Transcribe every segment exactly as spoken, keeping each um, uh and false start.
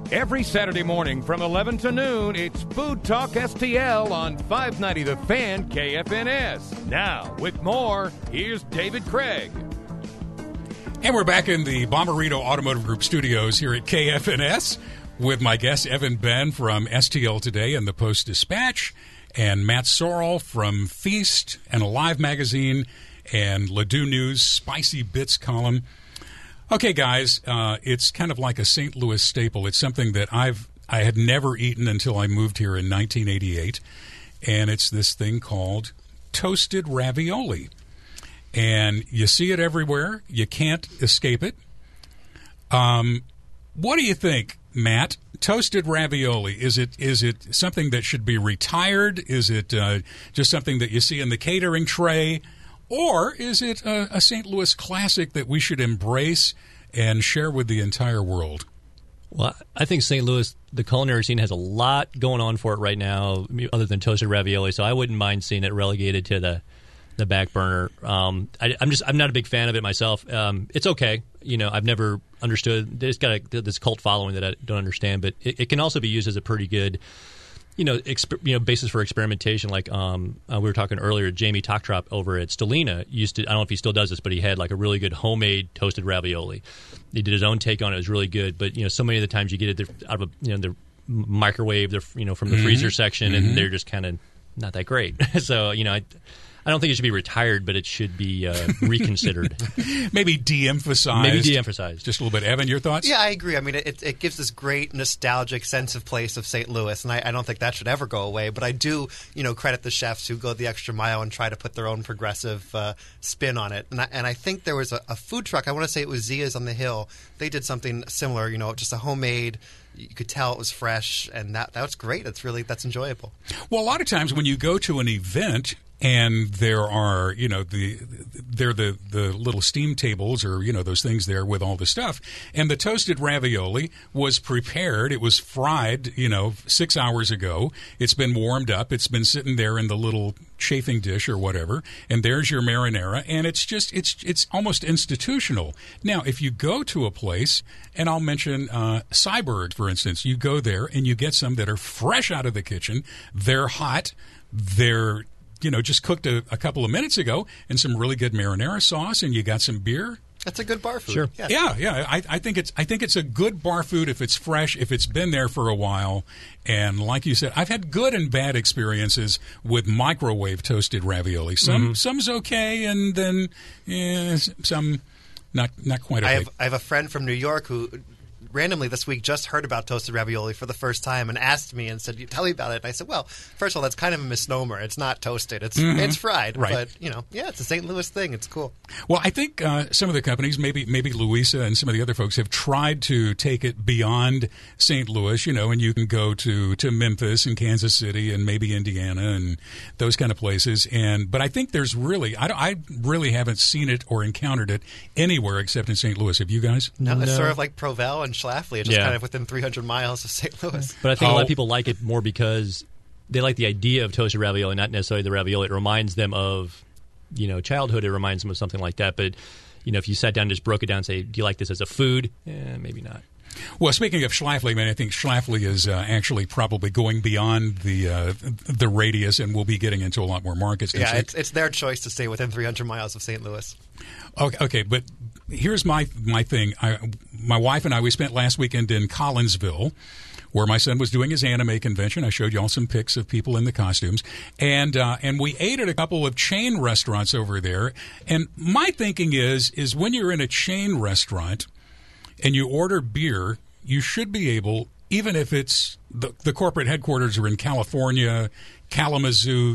Every Saturday morning from eleven to noon, it's Food Talk S T L on five ninety The Fan K F N S. Now, with more, here's David Craig. And we're back in the Bommarito Automotive Group studios here at K F N S with my guest, Evan Ben from S T L Today and the Post-Dispatch, and Matt Sorrell from Feast and Alive Magazine and Ladue News Spicy Bits column. Okay, guys, uh, it's kind of like a Saint Louis staple. It's something that I've I had never eaten until I moved here in nineteen eighty-eight, and it's this thing called toasted ravioli. And you see it everywhere. You can't escape it. Um, what do you think, Matt? Toasted ravioli, is it is it something that should be retired? Is it uh, just something that you see in the catering tray? Or is it a, a Saint Louis classic that we should embrace and share with the entire world? Well, I think Saint Louis, the culinary scene, has a lot going on for it right now, other than toasted ravioli. So I wouldn't mind seeing it relegated to the the back burner. Um, I, I'm just I'm not a big fan of it myself. Um, it's okay, you know. I've never understood. It's got a, this cult following that I don't understand, but it, it can also be used as a pretty good, you know, exp- you know, basis for experimentation. Like um, uh, we were talking earlier, Jamie Toktrop over at Stellina used to. I don't know if he still does this, but he had like a really good homemade toasted ravioli. He did his own take on it. It was really good. But you know, so many of the times you get it out of a, you know, the microwave, they're, you know, from the mm-hmm. freezer section, mm-hmm. and they're just kind of not that great. So you know, I. I don't think it should be retired, but it should be uh, reconsidered. Maybe de-emphasized. Maybe de-emphasized. Just a little bit. Evan, your thoughts? Yeah, I agree. I mean, it, it gives this great nostalgic sense of place of Saint Louis, and I, I don't think that should ever go away. But I do, you know, credit the chefs who go the extra mile and try to put their own progressive uh, spin on it. And I, and I think there was a, a food truck. I want to say it was Zia's on the Hill. They did something similar, you know, just a homemade. You could tell it was fresh, and that that was great. It's really that's enjoyable. Well, a lot of times when you go to an event and there are, you know, the they're the the little steam tables or, you know, those things there with all the stuff, and the toasted ravioli was prepared. It was fried, you know, six hours ago. It's been warmed up. It's been sitting there in the little chafing dish or whatever, and there's your marinara, and it's just it's it's almost institutional. Now, if you go to a place, and I'll mention uh, Cyberg, for instance, you go there and you get some that are fresh out of the kitchen. They're hot. They're, you know, just cooked a, a couple of minutes ago, and some really good marinara sauce, and you got some beer. That's a good bar food. Sure. Yeah, yeah. yeah. I, I think it's I think it's a good bar food if it's fresh, if it's been there for a while. And like you said, I've had good and bad experiences with microwave toasted ravioli. Some mm-hmm. some's okay, and then eh, some not not quite okay. I have I have a friend from New York who randomly this week just heard about toasted ravioli for the first time and asked me and said, "Tell me about it." And I said, "Well, first of all, that's kind of a misnomer. It's not toasted. It's mm-hmm. it's fried. Right. But you know, yeah, it's a Saint Louis thing. It's cool." Well, I think uh, some of the companies, maybe maybe Louisa and some of the other folks, have tried to take it beyond Saint Louis. You know, and you can go to, to Memphis and Kansas City and maybe Indiana and those kind of places. And but I think there's really, I, I really haven't seen it or encountered it anywhere except in Saint Louis. Have you guys? No, no. It's sort of like Provel and Schlafly. It's just yeah. kind of within three hundred miles of Saint Louis. But I think oh. a lot of people like it more because they like the idea of toasted ravioli, not necessarily the ravioli. It reminds them of, you know, childhood. It reminds them of something like that. But, you know, if you sat down and just broke it down and say, do you like this as a food? Eh, maybe not. Well, speaking of Schlafly, man, I think Schlafly is uh, actually probably going beyond the uh, the radius and will be getting into a lot more markets. Yeah, it's, it's their choice to stay within three hundred miles of Saint Louis. Okay, okay, but here's my my thing. I, my wife and I, we spent last weekend in Collinsville, where my son was doing his anime convention. I showed you all some pics of people in the costumes. And uh, and we ate at a couple of chain restaurants over there. And my thinking is, is when you're in a chain restaurant and you order beer, you should be able, even if it's the, the corporate headquarters are in California, Kalamazoo,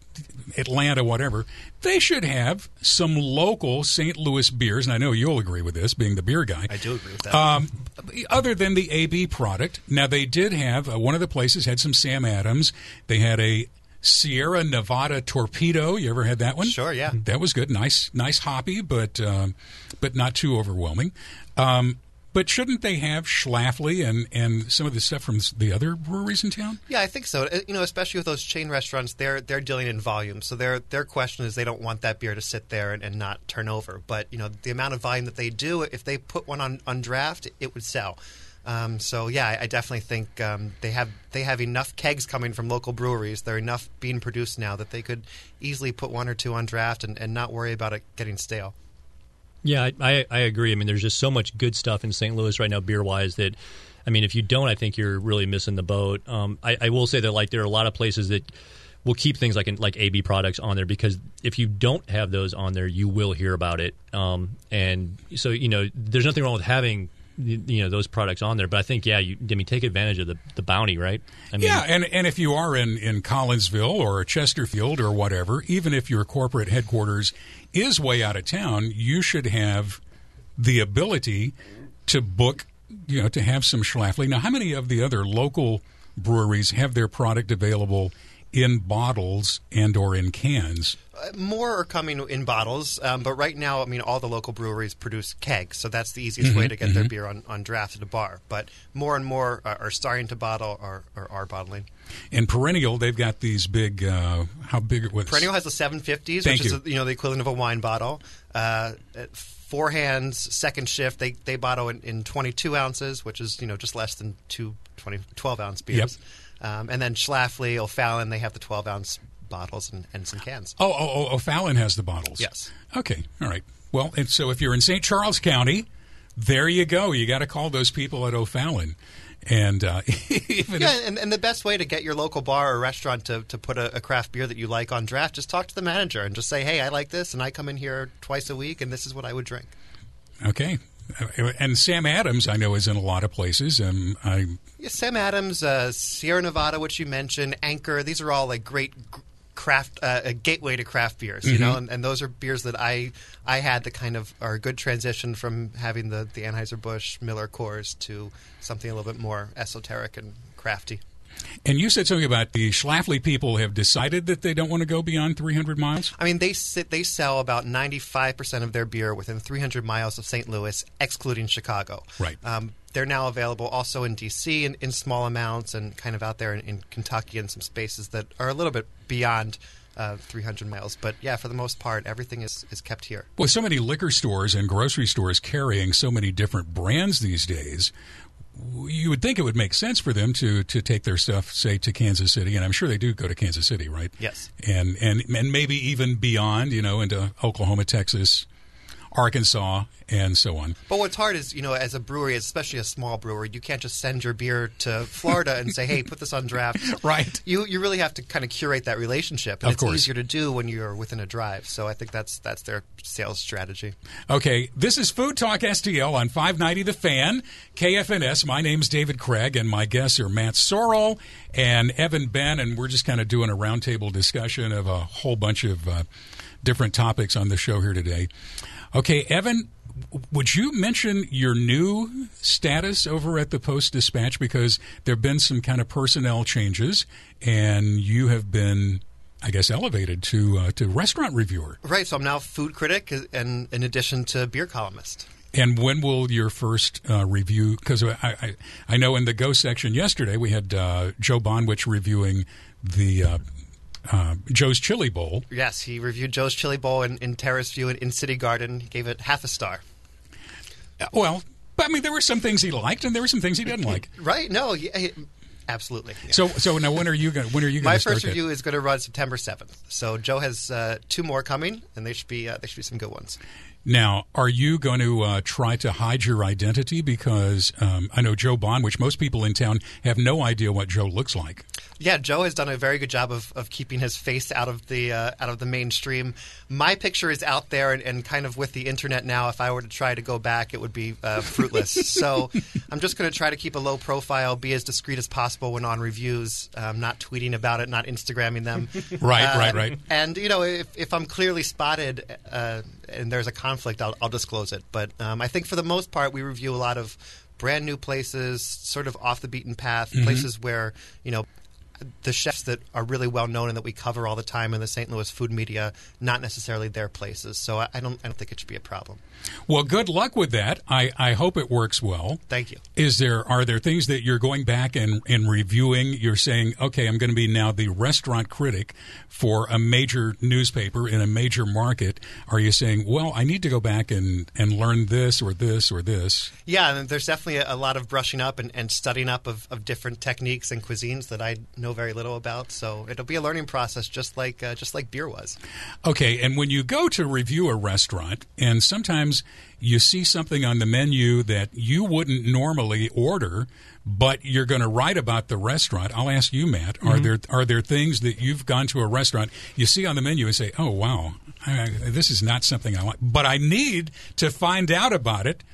Atlanta, whatever, they should have some local Saint Louis beers, and I know you'll agree with this, being the beer guy. I do agree with that. Um, other than the A B product. Now, they did have, uh, one of the places had some Sam Adams. They had a Sierra Nevada Torpedo. You ever had that one? Sure, yeah. That was good. Nice, nice hoppy, but um, but not too overwhelming. Um, But shouldn't they have Schlafly and, and some of the stuff from the other breweries in town? Yeah, I think so. You know, especially with those chain restaurants, they're they're dealing in volume. So their their question is they don't want that beer to sit there and, and not turn over. But, you know, the amount of volume that they do, if they put one on, on draft, it would sell. Um, so yeah, I, I definitely think um, they have they have enough kegs coming from local breweries. There are enough being produced now that they could easily put one or two on draft and, and not worry about it getting stale. Yeah, I, I, I agree. I mean, there's just so much good stuff in Saint Louis right now, beer-wise, that, I mean, if you don't, I think you're really missing the boat. Um, I, I will say that, like, there are a lot of places that will keep things like like A B products on there, because if you don't have those on there, you will hear about it. Um, and so, you know, there's nothing wrong with having, you know, those products on there. But I think, yeah, you, I mean, take advantage of the, the bounty, right? I mean, yeah, and, and if you are in, in Collinsville or Chesterfield or whatever, even if your corporate headquarters is way out of town, you should have the ability to book, you know, to have some Schlafly. Now, how many of the other local breweries have their product available in bottles and or in cans? Uh, more are coming in bottles, um, but right now, I mean, all the local breweries produce kegs, so that's the easiest mm-hmm, way to get mm-hmm. their beer on, on draft at a bar. But more and more are, are starting to bottle or, or are bottling. And Perennial, they've got these big, uh, how big it was? Perennial has the seven fifties, Thank which you. is, you know, the equivalent of a wine bottle. Uh, at four hands, second shift, they, they bottle in, in twenty-two ounces, which is, you know, just less than two twenty, twelve-ounce beers. Yep. Um, and then Schlafly, O'Fallon, they have the twelve-ounce bottles and, and some cans. Oh, oh, oh, O'Fallon has the bottles. Yes. Okay, all right. Well, and so if you're in Saint Charles County, there you go. You got to call those people at O'Fallon. And uh, even yeah, if, and, and the best way to get your local bar or restaurant to, to put a, a craft beer that you like on draft, just talk to the manager and just say, hey, I like this, and I come in here twice a week, and this is what I would drink. Okay. And Sam Adams, I know, is in a lot of places. Um, I yeah, Sam Adams, uh, Sierra Nevada, which you mentioned, Anchor, these are all like great g- craft, uh, a gateway to craft beers, you mm-hmm. know, and, and those are beers that I I had that kind of are a good transition from having the, the Anheuser-Busch Miller Coors to something a little bit more esoteric and crafty. And you said something about the Schlafly people have decided that they don't want to go beyond three hundred miles? I mean, they sit, they sell about ninety-five percent of their beer within three hundred miles of Saint Louis, excluding Chicago. Right. Um, they're now available also in D C in, in small amounts and kind of out there in, in Kentucky in some spaces that are a little bit beyond uh, three hundred miles. But, yeah, for the most part, everything is, is kept here. With so many liquor stores and grocery stores carrying so many different brands these days, you would think it would make sense for them to, to take their stuff, say, to Kansas City, and I'm sure they do go to Kansas City, right? Yes. And and and maybe even beyond, you know, into Oklahoma, Texas, Arkansas, and so on. But what's hard is, you know, as a brewery, especially a small brewery, you can't just send your beer to Florida and say, hey, put this on draft. Right. You you really have to kind of curate that relationship. And Of it's course. easier to do when you're within a drive. So I think that's that's their sales strategy. Okay, this is Food Talk S T L on five ninety The Fan, K F N S. My name's David Craig, and my guests are Matt Sorrell and Evan Ben, and we're just kind of doing a roundtable discussion of a whole bunch of uh, different topics on the show here today. Okay, Evan, would you mention your new status over at the Post-Dispatch? Because there have been some kind of personnel changes, and you have been, I guess, elevated to uh, to restaurant reviewer. Right, so I'm now food critic, and in addition to beer columnist. And when will your first uh, review? Because I, I I know in the Go section yesterday we had uh, Joe Bonwich reviewing the uh, uh, Joe's Chili Bowl. Yes, he reviewed Joe's Chili Bowl in, in Terrace View in, in City Garden. He gave it half a star. Uh, well, but I mean, there were some things he liked, and there were some things he didn't like. Right? No, he, he, absolutely. Yeah. So, so now when are you going? When are you going My to start first that? review is going to run September seventh. So Joe has uh, two more coming, and they should be uh, they should be some good ones. Now, are you going to uh, try to hide your identity? Because um, I know Joe Bonwich, most people in town have no idea what Joe looks like. Yeah, Joe has done a very good job of, of keeping his face out of the uh, out of the mainstream. My picture is out there, and, and kind of with the internet now, if I were to try to go back, it would be uh, fruitless. So I'm just going to try to keep a low profile, be as discreet as possible when on reviews, um, not tweeting about it, not Instagramming them. Right, Uh, right, right. And, you know, if, if I'm clearly spotted uh, and there's a conflict, I'll, I'll disclose it. But um, I think for the most part, we review a lot of brand new places, sort of off the beaten path, Mm-hmm. places where, you know, the chefs that are really well known and that we cover all the time in the Saint Louis food media, not necessarily their places. So I, I don't I don't think it should be a problem. Well, good luck with that. I, I hope it works well. Thank you. Is there are there things that you're going back and, and reviewing? You're saying, okay, I'm going to be now the restaurant critic for a major newspaper in a major market. Are you saying, well, I need to go back and, and learn this or this or this? Yeah, and there's definitely a, a lot of brushing up and, and studying up of, of different techniques and cuisines that I know very little about. So it'll be a learning process, just like uh, just like beer was. Okay, and when you go to review a restaurant, and sometimes you see something on the menu that you wouldn't normally order, but you're going to write about the restaurant. I'll ask you, Matt, mm-hmm. are there are there things that you've gone to a restaurant, you see on the menu and say, oh, wow, I, this is not something I like, but I need to find out about it.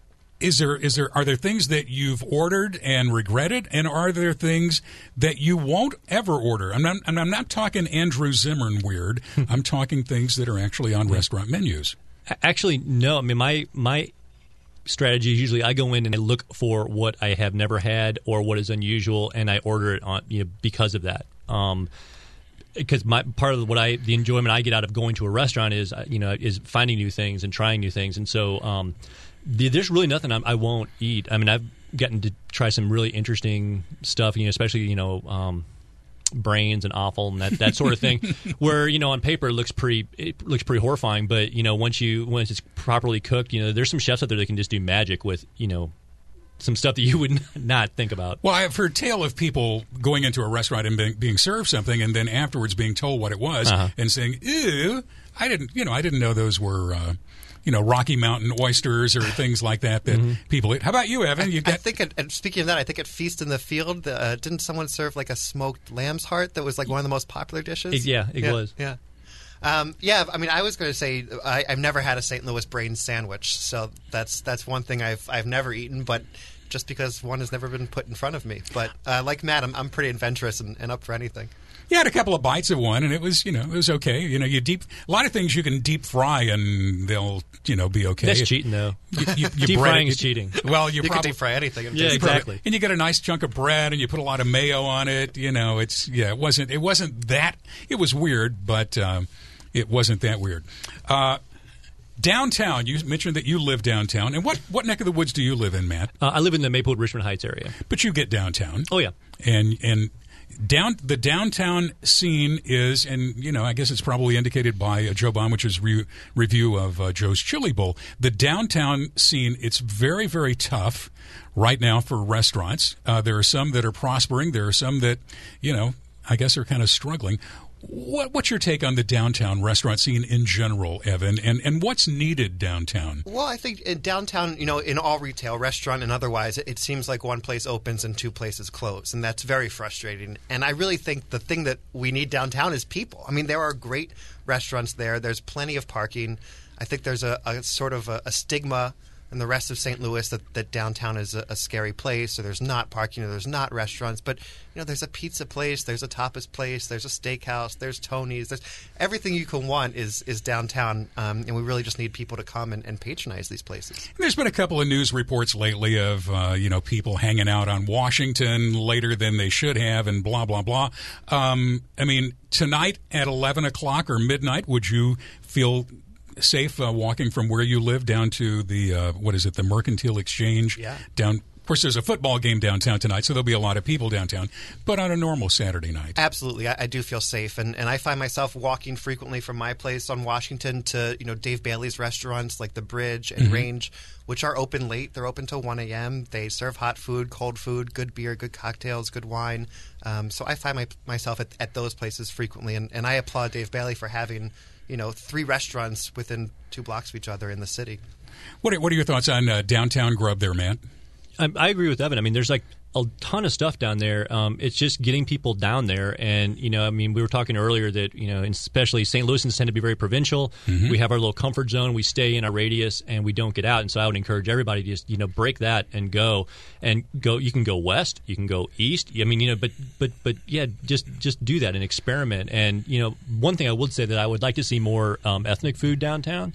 Is there is there are there things that you've ordered and regretted, and are there things that you won't ever order? I'm not and I'm not talking Andrew Zimmern weird. I'm talking things that are actually on restaurant menus. Actually, no. I mean, my my strategy is usually I go in and I look for what I have never had or what is unusual, and I order it on you know because of that. Um, because my part of what I the enjoyment I get out of going to a restaurant is you know is finding new things and trying new things, and so um, the, there's really nothing I'm, I won't eat. I mean, I've gotten to try some really interesting stuff, you know, especially you know. Um, brains and offal and that, that sort of thing where you know on paper it looks pretty it looks pretty horrifying, but you know once you once it's properly cooked, you know there's some chefs out there that can just do magic with you know some stuff that you would not think about. Well, I've heard tale of people going into a restaurant and being, being served something and then afterwards being told what it was uh-huh. and saying, ew, I didn't you know I didn't know those were uh, you know, Rocky Mountain oysters or things like that that mm-hmm. people eat. How about you, Evan? You I, got- I think, at, and speaking of that, I think at Feast in the Field, uh, didn't someone serve like a smoked lamb's heart that was like one of the most popular dishes? It, yeah, it yeah, was. Yeah. Um, yeah, I mean, I was going to say I, I've never had a Saint Louis brain sandwich, so that's that's one thing I've I've never eaten, but just because one has never been put in front of me. But uh, like Matt, I'm, I'm pretty adventurous and, and up for anything. You had a couple of bites of one, and it was, you know, it was okay. You know, you deep a lot of things you can deep fry, and they'll, you know, be okay. That's cheating, though. You, you, you deep bread frying it, is cheating. Well, you, you probably can deep fry anything. Yeah, exactly. And you get a nice chunk of bread, and you put a lot of mayo on it. You know, it's yeah, it wasn't it wasn't that. It was weird, but um, it wasn't that weird. Uh, Downtown, you mentioned that you live downtown. And what, what neck of the woods do you live in, Matt? Uh, I live in the Maplewood Richmond Heights area. But you get downtown. Oh, yeah. And and down the downtown scene is, and, you know, I guess it's probably indicated by uh, Joe Bonwich's re- review of uh, Joe's Chili Bowl. The downtown scene, it's very, very tough right now for restaurants. Uh, there are some that are prospering. There are some that, you know, I guess are kind of struggling. What, what's your take on the downtown restaurant scene in general, Evan, and, and what's needed downtown? Well, I think in downtown, you know, in all retail, restaurant and otherwise, it, it seems like one place opens and two places close, and that's very frustrating. And I really think the thing that we need downtown is people. I mean, there are great restaurants there. There's plenty of parking. I think there's a, a sort of a, a stigma in the rest of Saint Louis that, that downtown is a, a scary place, or there's not parking, or there's not restaurants. But, you know, there's a pizza place, there's a tapas place, there's a steakhouse, there's Tony's. There's everything you can want is is downtown, um, and we really just need people to come and, and patronize these places. There's been a couple of news reports lately of, uh, you know, people hanging out on Washington later than they should have and blah, blah, blah. Um, I mean, tonight at eleven o'clock or midnight, would you feel safe uh, walking from where you live down to the, uh, what is it, the Mercantile Exchange? Yeah. Down. Of course, there's a football game downtown tonight, so there'll be a lot of people downtown. But on a normal Saturday night, absolutely, I, I do feel safe, and, and I find myself walking frequently from my place on Washington to, you know, Dave Bailey's restaurants like the Bridge and mm-hmm. Range, which are open late. They're open till one a.m. They serve hot food, cold food, good beer, good cocktails, good wine. Um, so I find my, myself at, at those places frequently, and, and I applaud Dave Bailey for having, you know, three restaurants within two blocks of each other in the city. What are, what are your thoughts on uh, downtown grub there, Matt? I, I agree with Evan. I mean, there's like a ton of stuff down there. Um, it's just getting people down there. And, you know, I mean, we were talking earlier that, you know, especially Saint Louisans tend to be very provincial. Mm-hmm. We have our little comfort zone. We stay in our radius and we don't get out. And so I would encourage everybody to just, you know, break that and go and go. You can go west. You can go east. I mean, you know, but, but, but yeah, just, just do that and experiment. And, you know, one thing I would say that I would like to see more um, ethnic food downtown.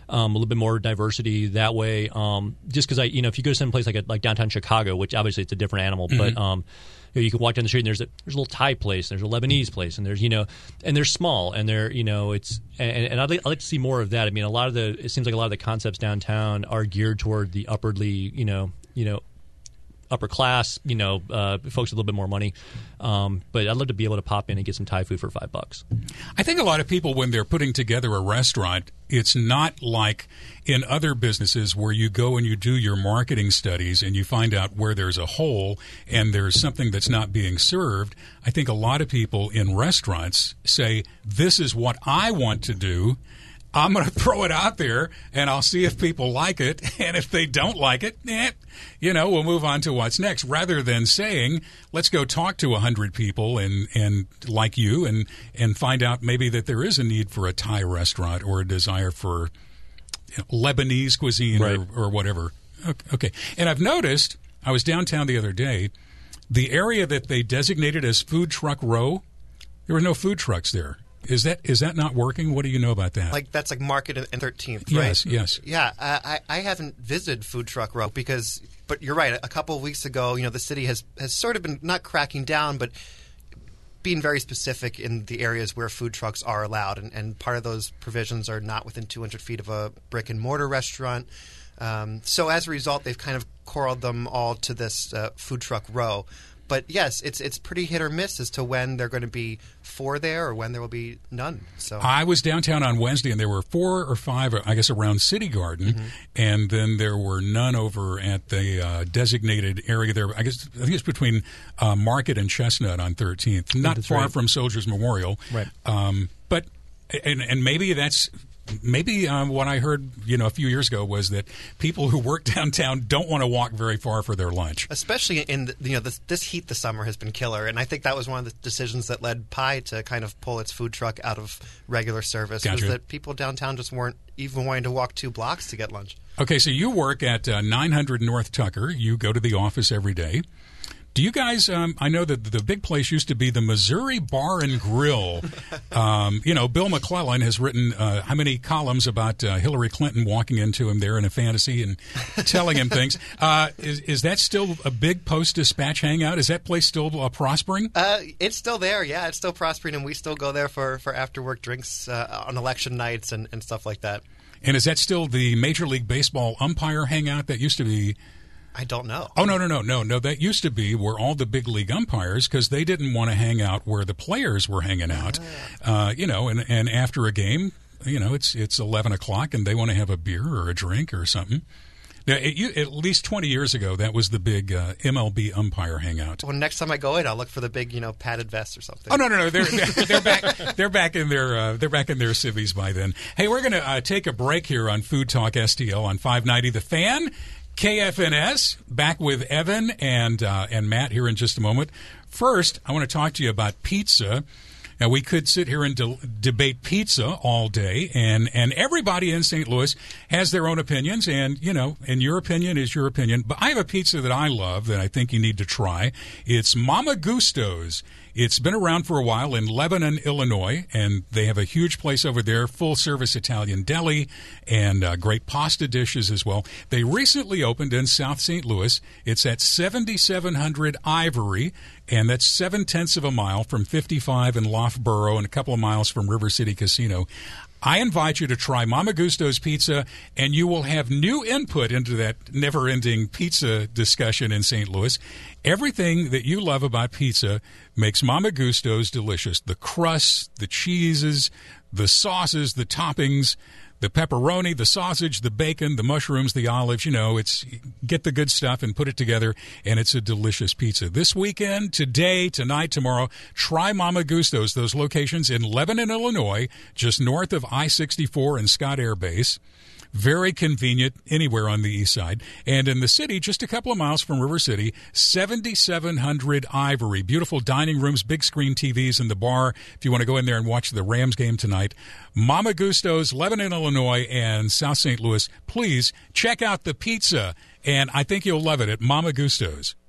um, a little bit more diversity that way. Um, just because I, you know, if you go to some place like a, like downtown Chicago, which obviously it's a different animal, Mm-hmm. but um, you know, you can walk down the street and there's a there's a little Thai place, there's a Lebanese place, and there's you know, and they're small and they're you know it's and, and I'd like, I'd like to see more of that. I mean, a lot of the it seems like a lot of the concepts downtown are geared toward the upwardly, you know, you know. upper class, you know, uh, folks with a little bit more money. Um, but I'd love to be able to pop in and get some Thai food for five bucks. I think a lot of people, when they're putting together a restaurant, it's not like in other businesses where you go and you do your marketing studies and you find out where there's a hole and there's something that's not being served. I think a lot of people in restaurants say, this is what I want to do. I'm going to throw it out there, and I'll see if people like it. And if they don't like it, eh, you know, we'll move on to what's next. Rather than saying, let's go talk to a hundred people and, and like you and, and find out maybe that there is a need for a Thai restaurant or a desire for you know, Lebanese cuisine right. or, or whatever. Okay. And I've noticed, I was downtown the other day, the area that they designated as Food Truck Row, there were no food trucks there. Is that is that not working? What do you know about that? Like that's like Market and thirteenth, right? Yes, yes. Yeah, I, I haven't visited Food Truck Row because, but you're right. A couple of weeks ago, you know, the city has, has sort of been not cracking down, but being very specific in the areas where food trucks are allowed, and, and part of those provisions are not within two hundred feet of a brick and mortar restaurant. Um, so as a result, they've kind of corralled them all to this uh, Food Truck Row. But yes, it's it's pretty hit or miss as to when they're going to be four there or when there will be none. So I was downtown on Wednesday, and there were four or five, I guess, around City Garden, mm-hmm. and then there were none over at the uh, designated area there. I guess I think it's between uh, Market and Chestnut on thirteenth, not That's far right. from Soldiers Memorial. Right. Um, but and and maybe that's. Maybe um, what I heard, you know, a few years ago was that people who work downtown don't want to walk very far for their lunch. Especially in the, you know this, this heat this summer has been killer, and I think that was one of the decisions that led Pi to kind of pull its food truck out of regular service. Gotcha. Was that people downtown just weren't even wanting to walk two blocks to get lunch. Okay, so you work at uh, nine hundred North Tucker. You go to the office every day. Do you guys, um, I know that the big place used to be the Missouri Bar and Grill. Um, you know, Bill McClellan has written uh, how many columns about uh, Hillary Clinton walking into him there in a fantasy and telling him things. Uh, is, is that still a big Post-Dispatch hangout? Is that place still uh, prospering? Uh, it's still there, yeah. It's still prospering, and we still go there for, for after-work drinks uh, on election nights and, and stuff like that. And is that still the Major League Baseball umpire hangout that used to be... I don't know. Oh, no, no, no, no, no. That used to be where all the big league umpires, because they didn't want to hang out where the players were hanging out. Uh, you know, and, and after a game, you know, it's it's eleven o'clock and they want to have a beer or a drink or something. Now, it, you, at least twenty years ago, that was the big uh, M L B umpire hangout. Well, next time I go in, I'll look for the big, you know, padded vest or something. Oh no, no, no! They're they're, they're back. They're back in their uh, they're back in their civvies by then. Hey, we're going to uh, take a break here on Food Talk S T L on five ninety The Fan. K F N S, back with Evan and uh, and Matt here in just a moment. First, I want to talk to you about pizza. Now, we could sit here and de- debate pizza all day, and, and everybody in Saint Louis has their own opinions, and, you know, and your opinion is your opinion. But I have a pizza that I love that I think you need to try. It's Mama Gusto's. It's been around for a while in Lebanon, Illinois, and they have a huge place over there, full-service Italian deli, and uh, great pasta dishes as well. They recently opened in South Saint Louis. It's at seventy-seven hundred Ivory, and that's seven-tenths of a mile from fifty-five in Loughborough and a couple of miles from River City Casino. I invite you to try Mama Gusto's Pizza, and you will have new input into that never-ending pizza discussion in Saint Louis. Everything that you love about pizza makes Mama Gusto's delicious. The crust, the cheeses, the sauces, the toppings, the pepperoni, the sausage, the bacon, the mushrooms, the olives. You know, it's get the good stuff and put it together, and it's a delicious pizza. This weekend, today, tonight, tomorrow, try Mama Gusto's. Those locations in Lebanon, Illinois, just north of I sixty-four and Scott Air Base. Very convenient anywhere on the east side. And in the city, just a couple of miles from River City, seventy-seven hundred Ivory. Beautiful dining rooms, big screen T Vs in the bar. If you want to go in there and watch the Rams game tonight. Mama Gusto's, Lebanon, Illinois, and South Saint Louis. Please check out the pizza, and I think you'll love it at Mama Gusto's.